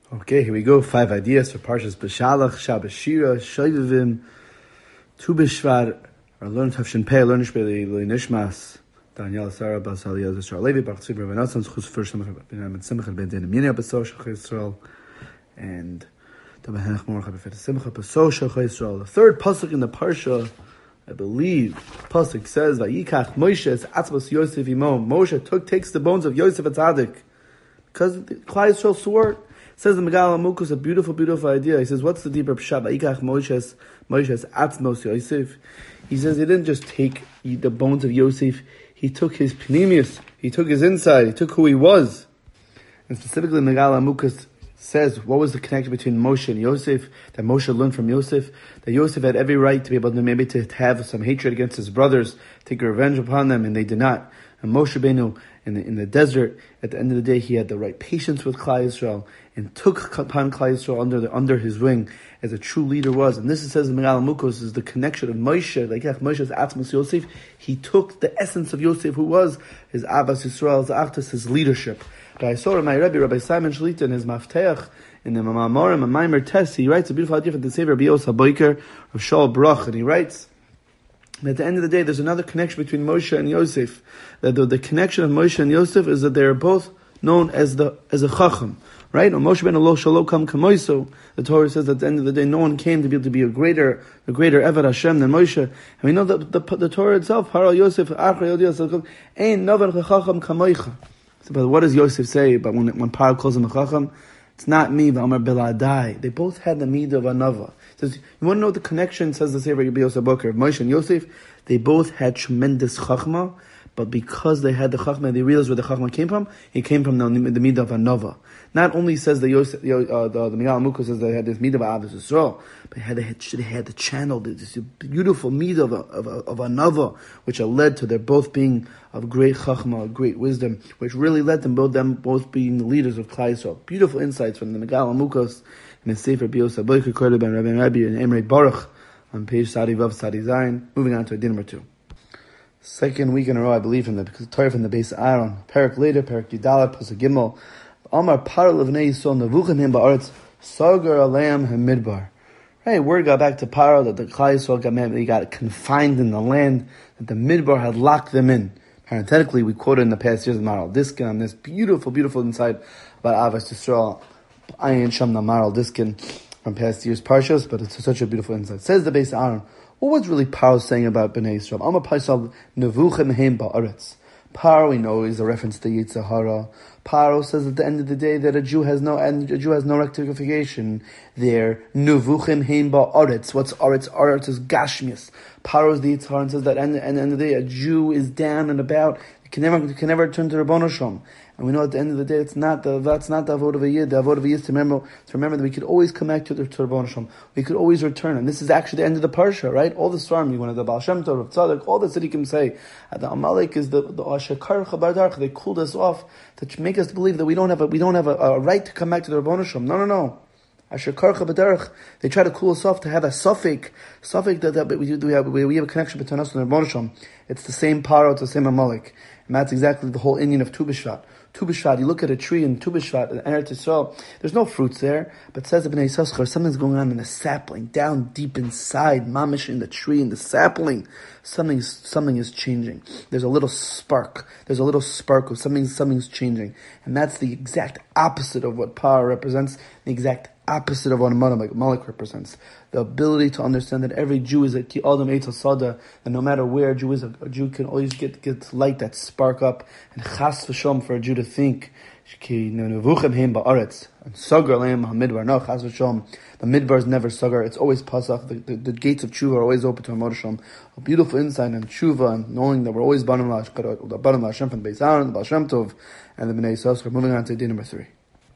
Okay, here we go. 5 ideas for Parshas Beshalach, Shabbos Shira, Shoivivim, Tu B'Shvat, or Learn Tavshin Pei, Learn Shbei Li Nishmas, Daniel Sarah Bas Aliyah Zishar Levi, Baruch Tzvi Rav Natsan, Chus Fur Shemach Ben Simcha Ben Din Minya Beso Shach Yisrael, and Tabahanach Morcha Befet Simcha Beso Shach Yisrael. The third pasuk in the Parsha, I believe, pasuk says, Vayikach Moshe es Atzvos Yosef Imo. Moshe takes the bones of Yosef Atzadik, because Klal Yisrael swore. Says the Megal Amukus, a beautiful, beautiful idea. He says, what's the deeper pshat? Vayikach Moshe atzmos Yosef. He says he didn't just take the bones of Yosef, he took his pneumius, he took his inside, he took who he was. And specifically, Megal Amukus says, what was the connection between Moshe and Yosef? That Moshe learned from Yosef, that Yosef had every right to be able to maybe to have some hatred against his brothers, take revenge upon them, and they did not. And Moshe Benu, in the desert, at the end of the day, he had the right patience with Klal Yisrael, and took upon Klal Yisrael under his wing, as a true leader was. And this, it says in Megal Mukos, is the connection of Moshe, like Moshe's Atzmos Yosef. He took the essence of Yosef, who was his Abbas Yisrael, his Achtas, his leadership. But I saw my Rebbe, Rabbi Simon Shlita, in his Mafteach, in the Mamamorim, and Maimer Test, he writes a beautiful idea from the Sefer Rabbi Yosef HaBoiker of Shaul Brach, and he writes, and at the end of the day, there's another connection between Moshe and Yosef. That the connection of Moshe and Yosef is that they are both known as a Chacham, right? Moshe ben Elo Shalo Kam Kamoiso. The Torah says that at the end of the day, no one came to be able to be a greater Eved Hashem than Moshe. And we know that the Torah itself, Haral Yosef Achra Yod Yosef Ein Novan Chacham Kamoicha. But what does Yosef say? But when Paro calls him a Chacham, it's not me, but Amar Biladai. They both had the midah of Anava. Says, you want to know the connection, says the Sefer Rabbi Yosef Boker, of Moshe and Yosef? They both had tremendous chachma, but because they had the chachma, they realized where the chachma came from. It came from the midah of Anava. Not only says the Megal Mukos says they had this midah of Ahavas Yisrael, but they had the channel, this beautiful midah of Anava, which led to their both being of great chachma, great wisdom, which really led them both being the leaders of Klal Yisrael. Beautiful insights from the Megal Mukos in the Sefer Rabbi Yosef Boker, quoted by Rabbi and Emrei Baruch on page Sadi Vav Sadi Zayin. Moving on to a din number 2. Second week in a row, I believe, from the Torah from the base of Aaron. Perak later, Perak Yudalat, Pasuk Gimel. Amar Paral of Nei Yisrael Nevuchim Him Ba'aretz Sagar Aleim Hamidbar. Right, word got back to Paro that the Klal Yisrael got confined in the land, that the Midbar had locked them in. Parenthetically, we quoted in the past years of Maral Diskin on this beautiful, beautiful insight about Ahavas Yisrael, Ayin Shamna Maral Diskin from past years' Parshas, but it's such a beautiful insight. Says the base of Aaron, what was really Paro saying about Bnei Yisrael? Amar Paisal Nevuchim Him Ba'aretz. Paro, we know, is a reference to Yetzer Hara. Paro says at the end of the day that a Jew has no rectification. There, Nevuchim Heim Ba'aretz. What's Aretz? Aretz is Gashmias. Paro is the Yetzer Hara and says that at the end of the day, a Jew is down and about. He can never turn to Ribbono Shel Olam. And we know at the end of the day, that's not the avodah of a yid. The avodah of a yid is to remember that we could always come back to Ribbono Shel Olam. We could always return. And this is actually the end of the parsha, right? All the storm, you want to the Baal Shem Tov, Rav Tzadok, all the tzaddikim say, the Amalek is the Ashakar Chabar Darch. They cooled us off to make us believe that we don't have a right to come back to the Ribbono Shel Olam. No. Ashakar Chabar Darch. They try to cool us off to have a suffix that we have a connection between us and the Ribbono Shel Olam. It's the same Paro, it's the same Amalek. And that's exactly the whole Indian of Tu B'Shvat. Tu B'Shvat, you look at a tree in Tu B'Shvat, in Eretz Yisrael, there's no fruits there, but it says B'nai Yissaschar, something's going on in the sapling, down deep inside, mamish in the tree, in the sapling, something is changing. There's a little spark of something's changing. And that's the exact opposite of what power represents, the exact opposite of what Amalek represents. The ability to understand that every Jew is a Ki Adam Eitz Sada, and no matter where a Jew is, a Jew can always get light, that spark up, and Chas V'Shom for a Jew to think, Ki Nevuchim Heim Ba'aretz, and Sagar Leim HaMidbar. No, Chas V'Shom, the Midbar is never Sagar, it's always Pasach, the gates of Tshuva are always open to Ribbono Shel Olam. A beautiful insight in Tshuva, and knowing that we're always Banim L'Hashem from the Beis Aaron, the Baal Shem Tov, and the Bnei Yissaschar. Moving on to day number 3.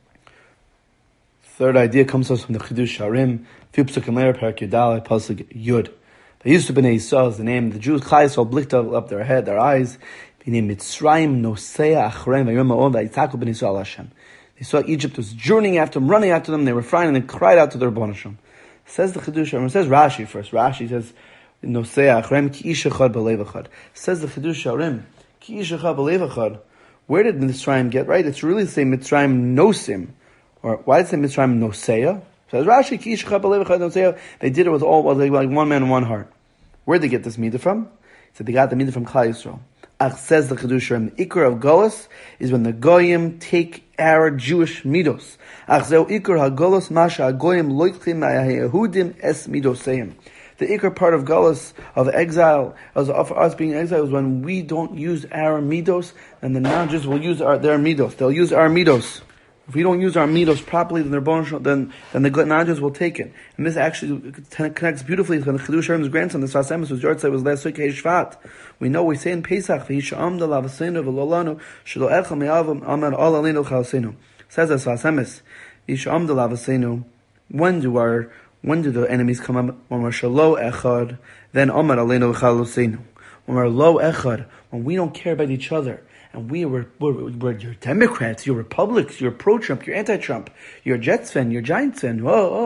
Third idea comes to us from the Chidush Harim, few psukim later, Perak Yudalei, Pasuk Yud. They used to Bnei Yisrael is the name. The Jews, Klal Yisrael, blicked up their head, their eyes. Mitzrayim Nosea Achrem Vayom Ma'od Vayitzaku Bnei Yisrael Hashem. They saw Egypt was journeying after them, running after them. They were frightened and they cried out to their Ribbono Shel Olam. Says the Chidush Harim. Says Rashi first. Rashi says Nosea Achrem Ki Ish Echad B'Lev Echad. Says the Chidush Harim Ki Ish Echad B'Lev Echad. Where did Mitzrayim get right? It's really saying Mitzrayim Nosim. Or why does it say Mitzrayim Nosea? Says Rashi, Ki Yishcha B'Lev Echad Nosea. They did it with like one man and one heart. Where'd they get this midah from? He said they got the midah from Klal Yisrael. Ach says the Chedushim, the Iker of Golos is when the Goyim take our Jewish midos. Ach zeu Iker HaGolos Masha HaGoyim Loichim HaYehudim Es Midoseim. The Iker part of Golos, of exile, of us being exiled, is when we don't use our midos, and the non-Jews will use their midos. They'll use our midos. If we don't use our midos properly, then then the non-Jews will take it. And this actually connects beautifully to the Chidush Harim's grandson, the Sfas Emes, whose yard site was last week, Shvat. We know we say in Pesach, V'yisham de lavasenu v'lolanu, shelo echa me'avam amar al alinu chalsenu. Says the Sfas Emes, V'yisham de lavasenu, when do the enemies come up? When we're shelo echad, then amar alinu chalsenu. When we're lo echad, when we don't care about each other, and we're you're Democrats, you're Republicans, you're pro-Trump, you're anti-Trump, you're Jets fan, you're Giants fan.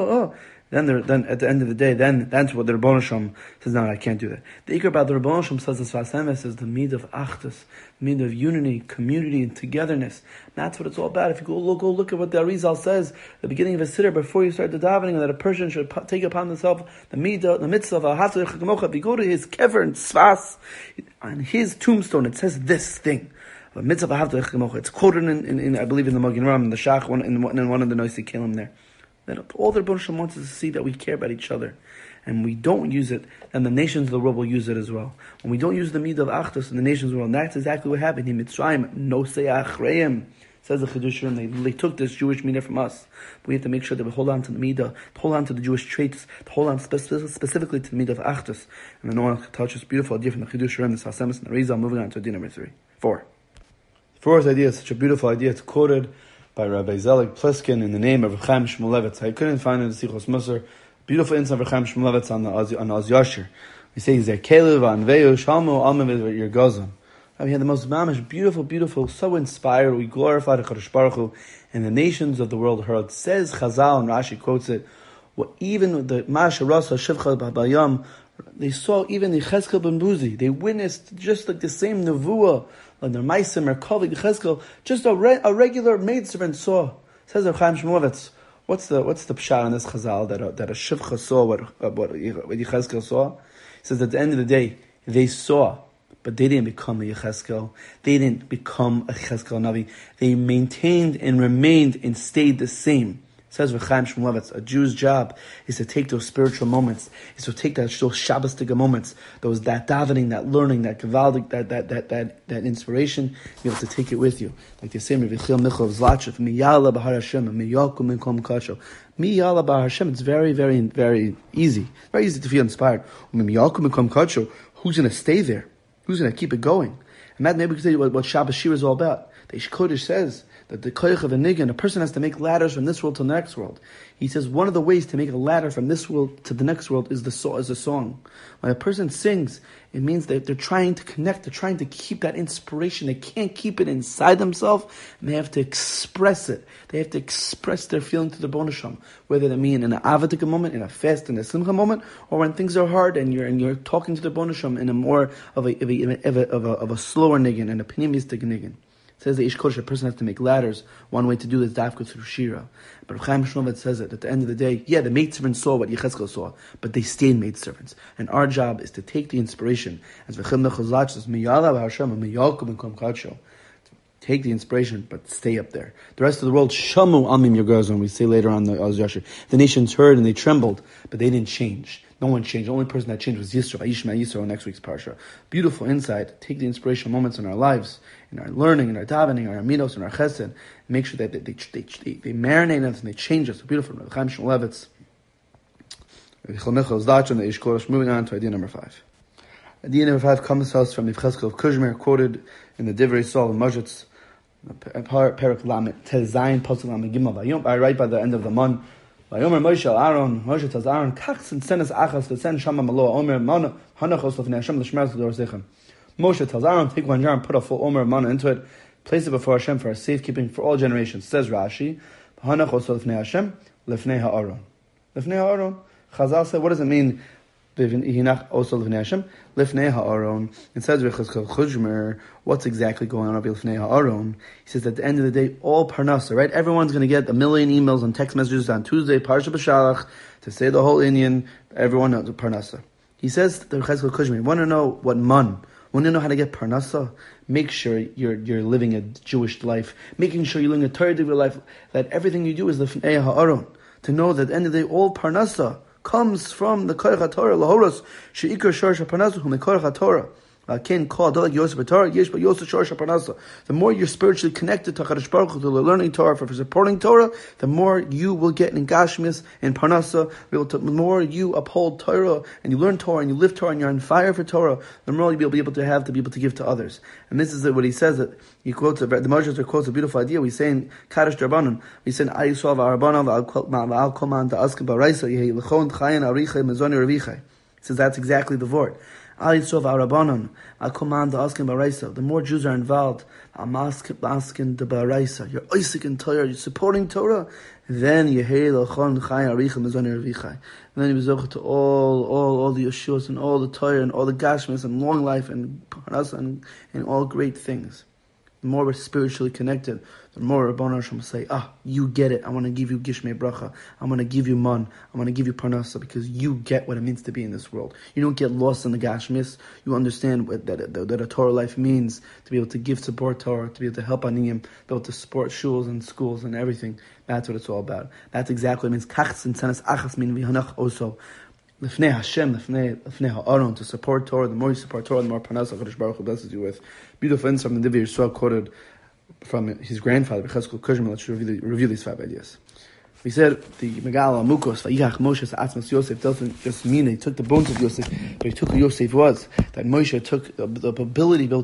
Then at the end of the day, then that's what the Rebbeinu Shalom says. No, I can't do that. The Iker about the Rebbeinu Shalom says the Sfas Emes is the midah of achdus, the midah of unity, community, and togetherness. And that's what it's all about. If you go look at what the Arizal says, the beginning of a siddur before you start the davening, that a person should take upon himself the midah, the mitzvah of Ahavta L'Chamocha. If you go to his kever and Sfas, on his tombstone, it says this thing. The mitzvah Ahavta L'Chamocha. It's quoted in I believe in the Magen Ram, in the Shach, in one of the Noisei Kelim there. That all the Rebbeinu Shalom wants us to see that we care about each other, and we don't use it, and the nations of the world will use it as well. When we don't use the midah of achdus in the nations of the world, that's exactly what happened. In Mitzrayim, Nosei Achreim, says the Chidush Harim, they took this Jewish midah from us. But we have to make sure that we hold on to the midah, to hold on to the Jewish traits, to hold on specifically to the midah of achdus. And then one touch this beautiful idea from the Chidush Harim, the Sfas Emes, and the Arizal. Moving on to idea number 4. The fourth idea is such a beautiful idea. It's quoted by Rabbi Zelig Pliskin in the name of Chaim Shmulevitz. I couldn't find it in the Sichos Musar. Beautiful insight of Chaim Shmulevitz on Oz Yashir. We say, Zekelev Anveu Shalmo Almim Yergozim. We had the most mamish, beautiful, so inspired. We glorified HaKadosh Baruch Hu, and the nations of the world heard. Says Chazal, and Rashi quotes it, well, even the Masha Rasa Shivcha Bayam, they saw even the Cheskel ben Buzi. They witnessed just like the same nevuah, like their Maisim or Kovik Cheskel, just a regular maidservant saw. Says Rav Chaim Shmulevitz, what's the pshat on this Chazal that a Shivcha saw what Yecheskel saw? He says at the end of the day they saw, but they didn't become a Yecheskel. They didn't become a Cheskel Navi. They maintained and remained and stayed the same. Says Rav Chaim Shmulevitz, a Jew's job is to take those spiritual moments, is to take those Shabbosdiga moments, that davening, that learning, that gevaldik, that inspiration, be able to take it with you. Like they say, Michil Michal of Zlachov, Miyala Bahar Hashem, Miyakum Minkom Kasho. Miyala Bahar Hashem, it's very, very, very easy. Very easy to feel inspired. Miyakum Minkom Kasho, who's going to stay there? Who's going to keep it going? And that maybe we can tell you what Shabbos Shir is all about. The Ish Kodesh says that the koyach of a nigun, a person has to make ladders from this world to the next world. He says one of the ways to make a ladder from this world to the next world is a song. When a person sings, it means that they're trying to connect, they're trying to keep that inspiration. They can't keep it inside themselves, and they have to express it. They have to express their feeling to the Rebbeinu Shalom, whether they mean in an avatika moment, in a fast, in a simcha moment, or when things are hard and you're talking to the Rebbeinu Shalom in a more of a slower nigun, an opinionistic nigun. It says the Ish Kodesh, a person has to make ladders. One way to do this, dafka through Shira. But Rav Chaim Shmulevitz says it, at the end of the day, yeah, the maidservants saw what Yecheskel saw, but they stayed maidservants. And our job is to take the inspiration, as V'chim Nechazlach says, Miyala B'Hashem, Miyakum Minkom Kadsho. Take the inspiration, but stay up there. The rest of the world, Shamu Amim Yergozim, we say later on the Oz Yashir. The nations heard and they trembled, but they didn't change. No one changed. The only person that changed was Yisro, Yishma Yisro, next week's parsha. Beautiful insight. Take the inspirational moments in our lives, in our learning, in our davening, in our aminos, in our chesed. Make sure that they marinate us and they change us. Beautiful. Chaim Shmulevitz. Moving on to idea number 5. Idea number 5 comes to us from Yecheskel of Kuzhmer, quoted in the Divrei Sol and Mojitz, Perak Lamed, Tezayin Pasuk Lamed Gimel. Right by the end of the month. Vayomer Moshe Aaron, Moshe tells Aaron, Kach Sensenes Achas v'sen Shama Malo Omer Mana Hanachos Lefnei Hashem l'Shmeres l'Dorosechem. Moshe tells Aaron, take one jar and put a full Omer Mana into it, place it before Hashem for safekeeping for all generations. Says Rashi, Hanachos Lefnei Hashem Lefnei Ha'aron. Lefnei Ha'aron. Chazal said, what does it mean? also Lifnei Hashem, Lifnei Ha'aron. It says what's exactly going on Lifnei Ha'aron? He says at the end of the day, all Parnasa, right? Everyone's going to get 1 million emails and text messages on Tuesday, Parsha B'Shalach, to say the whole Indian. Everyone knows Parnasa. He says the Cheskel Kuzhmer, want to know what man? Want to know how to get Parnasa? Make sure you're living a Jewish life. Making sure you're living a Torah life. That everything you do is Lifnei Ha'aron. To know that at the end of the day, all Parnasa comes from the Koyach HaTorah, Lahoros, She'ikar Shorsh HaParnasa, from the Koyach HaTorah. The more you're spiritually connected to HaKadosh Baruch Hu, to learning Torah, for supporting Torah, the more you will get in Gashmis and Parnasa. The more you uphold Torah and you learn Torah and you live Torah and you're on fire for Torah, the more you'll be able to give to others. And this is what he says, that he quotes, the Moshe quotes a beautiful idea. We say in Kaddish Darbanan, we say in Ayisrael v'Arbanan v'al koman ta'askim ba'raisa yehi l'chon chayin arichai mezoni ravichai. He says that's exactly the word. The more Jews are involved, you're Isaac in Torah, you're supporting Torah, then you and then you be to all the Yeshuas and all the Torah and all the Gashmis and long life and all great things. The more we're spiritually connected, the more Rabbanu Hashem will say, you get it. I want to give you Gishmei Bracha. I want to give you Man. I want to give you Parnasa, because you get what it means to be in this world. You don't get lost in the Gashmis. You understand that a Torah life means, to be able to give support Torah, to be able to help Aniyim, to be able to support shuls and schools and everything. That's what it's all about. That's exactly what it means. Kachs and Tzanas Achas min v'hanach also. Lifnei Hashem, Lifnei Ha'aron, to support Torah. The more you support Torah, the more Parnasa HaKadosh Baruch Hu blesses you with. Beautiful insight from the Divrei Yisrael quoted from his grandfather, Cheskel Kuzhmer. Let's review these 5 ideas. We said the Megala Mukos, Vayich Moshe Atzmas Yosef, doesn't just mean he took the bones of Yosef, but he took who Yosef was. That Moshe took the ability of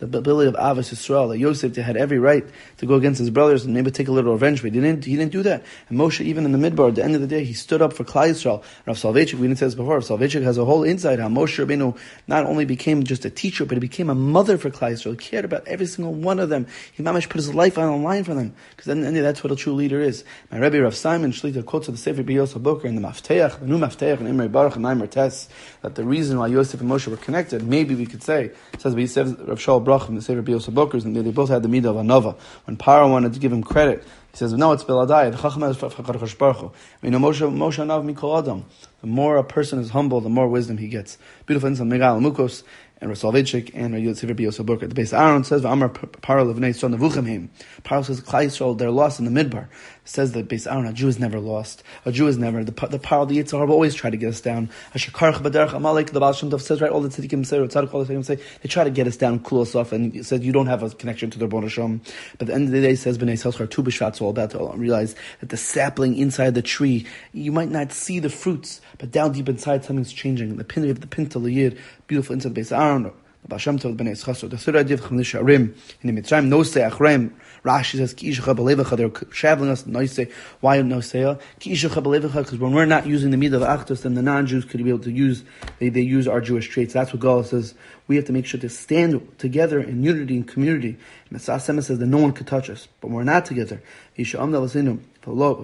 Avos Yisrael, that Yosef had every right to go against his brothers and maybe take a little revenge, but he didn't do that. And Moshe, even in the Midbar, at the end of the day, he stood up for Klal Yisrael. And Rav Soloveitchik, we didn't say this before, Rav Soloveitchik has a whole insight how Moshe Rabbeinu not only became just a teacher, but he became a mother for Klal Yisrael. He cared about every single one of them. He mamish put his life on the line for them, because then that's what a true leader is. My Rebbe Rav Simon Shlita quotes of the Sefer B'Yosef Boker and the Mafteach, the new Mafteach and Imrei Baruch and Maimer Tes, that the reason why Yosef and Moshe were connected, maybe we could say, it says Rav Shaul Brach and the Sefer B'Yosef Boker, and they both had the midah of Anova. When Paro wanted to give him credit, he says, no, it's Beladai, the Chacham is HaKadosh Baruch Hu. Moshe Anav Mikol Adam. The more a person is humble, the more wisdom he gets. Beautiful insight, Megal Mukos, and Rav Soloveitchik, and Rav Sefer B'Yosef Boker. The base Aaron says, V'amar Paro Levnei Yisrael Nevuchim. Paro says, Klal Yisrael, they're lost in the Midbar. It says that base Aaron, a Jew is never lost. A Jew is never, the Paro, the Yitzhar will always try to get us down. Hashakarch B'derech Amalek, the Baal Shem Tov says, right, all the tzaddikim say, or tzaddik all the tzaddikim say, they try to get us down, cool us off, and he says, you don't have a connection to the Rebbeinu Shem. But at the end of the day, it says, B'nai Yisrael, Tu B'Shvat's all about to realize that the sapling inside the tree, you might not see the fruits, but down deep inside, something's changing. The pinta l'yid, beautiful inside base Aaron, the Bashem Tov B'nai Yisrael. The third idea of Chemlish Arim in the Mitzrayim, Nosei Achreim. Rashi says, Ki Ishacha B'Levacha, they're traveling us, Nosei. Why Nosei? Ki Ishacha B'Levacha, because when we're not using the midah of Achdus, then the non-Jews could be able to use, they use our Jewish traits. That's what God says. We have to make sure to stand together in unity and community. Mitzvah Sema says that no one could touch us, but we're not together. Yisha Amda L'Sinu, for lo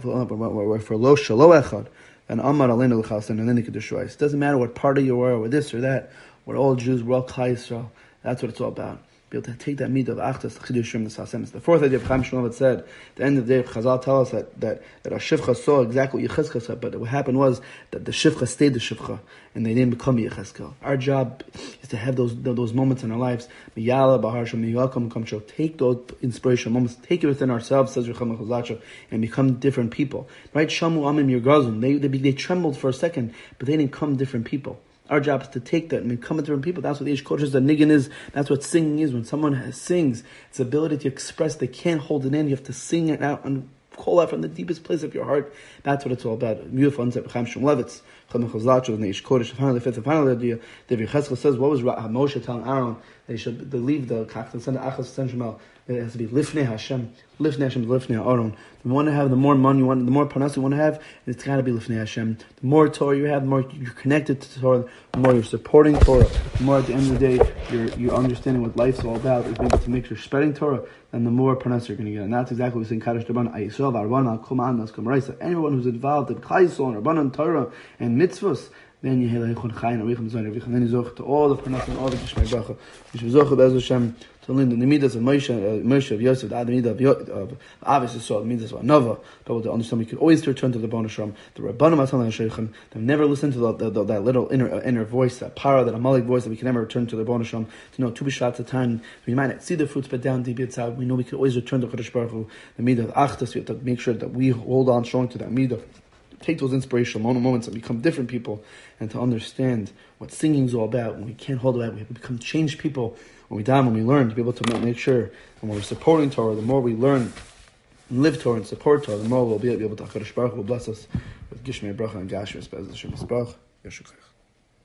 shalo echad, and Amar Aleinu L'Chastan, and then they could destroy us. It doesn't matter what party you are, or this or that. We're all Jews, we're all Klal Yisrael. That's what it's all about. Be able to take that midah of Achdus, Chidushim, the Sasemis. The fourth idea of Chaim Shlomo said, at the end of the day, Chazal tell us that our Shivcha saw exactly what Yechezkel said, but what happened was that the Shivcha stayed the Shivcha, and they didn't become Yechezkel. Our job is to have those moments in our lives. Miyala, Bahar Shem, Miyalkom, Kamsho. Take those inspirational moments, take it within ourselves, says Recham Chazacha, and become different people. Right? Shamu Amim Yirgazim. They trembled for a second, but they didn't become different people. Our job is to take that and become different people. That's what the Ish Kodesh, the Niggin is. That's what singing is. When someone sings, it's the ability to express. They can't hold it in. You have to sing it out and call out from the deepest place of your heart. That's what it's all about. Beautiful concept. Chaim Shem Levitz, Chaim Chazlacho, the Ish Kodesh. Finally, the fifth and final idea. David Cheskel says, what was Moshe telling Aaron? They should leave the Kach and send the Achas Sen Shemal. It has to be Lifnei Hashem. Lifnei Hashem, Lifnei Aaron. The more you have, the more money you want, the more parnas you want to have, it's got to be Lifnei Hashem. The more Torah you have, the more you're connected to Torah, the more you're supporting Torah, the more at the end of the day you're understanding what life's all about, is able to make sure you're spreading Torah, then the more parnas you're going to get. And that's exactly what we say in Kaddish Darban, Ayisrael, Arban, Al Kuman, Nas Kamaraisa. Anyone who's involved in Klal Yisrael, and Rabbanan, Torah, and mitzvahs, then you have Eichon Chayin, Eichon Zayin, Eichon, then you zoch to all the Parnas and all the Gishmei Bracha. You should zoch Be'ez Hashem to learn the Midas of Moshe of Yosef, the Midah of obviously saw the Midas of Anova, but to understand we could always return to the Bon Hashem, the Rabbanim Asan Sheikhan, they never listen to that little inner voice, that para, that Amalek voice, that we can never return to the Bon Hashem, to know Tu B'Shat's a time, we might not see the fruits, but down deep inside, we know we can always return to Chodesh Baruch Hu, the Midah of Achtas. We have to make sure that we hold on strong to that Midah. Take those inspirational moments and become different people, and to understand what singing is all about. When we can't hold it out, we have to become changed people. When we die, when we learn, to be able to make sure, when we're supporting Torah, the more we learn and live Torah and support Torah, the more we'll be able to HaKadosh Baruch Hu will bless us with Gishmei Bracha and Gashmis Be'ez Hashem Yisparach. Yeshukach.